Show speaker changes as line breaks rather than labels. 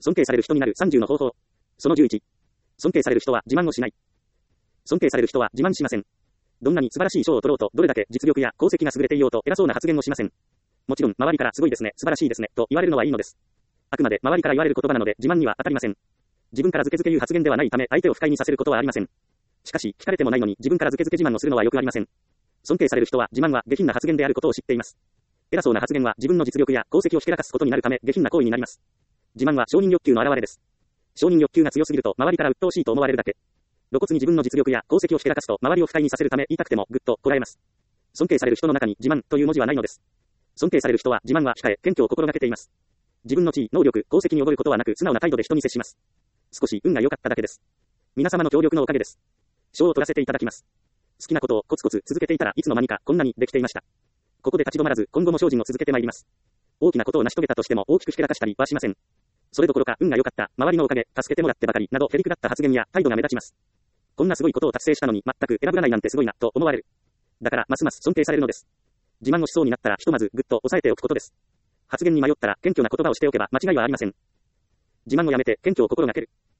尊敬される人になる30の方法。その11。尊敬される人は自慢をしない。尊敬される人は自慢しません。どんなに素晴らしい賞を取ろうと、どれだけ実力や功績が優れていようと偉そうな発言をしません。もちろん、周りからすごいですね、素晴らしいですね、と言われるのはいいのです。あくまで周りから言われる言葉なので自慢には当たりません。自分からずけずけ言う発言ではないため、相手を不快にさせることはありません。しかし、聞かれてもないのに自分からずけずけ自慢をするのはよくありません。尊敬される人は自慢は下品な発言であることを知っています。偉そうな発言は自分の実力や功績をひけらかすことになるため下品な行為になります。自慢は承認欲求の表れです。承認欲求が強すぎると周りから鬱陶しいと思われるだけ。露骨に自分の実力や功績をひけらかすと周りを不快にさせるため言いたくてもぐっとこらえます。尊敬される人の中に自慢という文字はないのです。尊敬される人は自慢は控え、謙虚を心がけています。自分の地位、能力、功績に溺ることはなく素直な態度で人に接します。少し運が良かっただけです。皆様の協力のおかげです。賞を取らせていただきます。好きなことをコツコツ続けていたらいつの間にかこんなにできていました。ここで立ち止まらず今後も精進を続けてまいります。大きなことを成し遂げたとしても大きくひけらかしたりはしません。それどころか運が良かった、周りのおかげ、助けてもらってばかりなどへりくだった発言や態度が目立ちます。こんなすごいことを達成したのに全く選ぶらないなんてすごいなと思われる。だからますます尊敬されるのです。自慢をしそうになったらひとまずぐっと抑えておくことです。発言に迷ったら謙虚な言葉をしておけば間違いはありません。自慢をやめて謙虚を心がける。